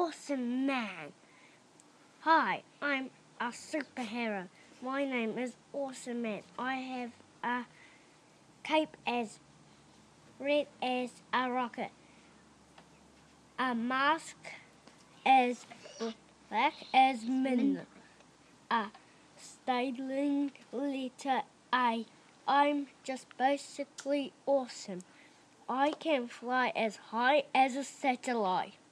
awesome man. Hi, I'm a superhero. My name is Awesome Man. I have a cape as red as a rocket, a mask as black as midnight, a styling letter A. I'm just basically awesome. I can fly as high as a satellite.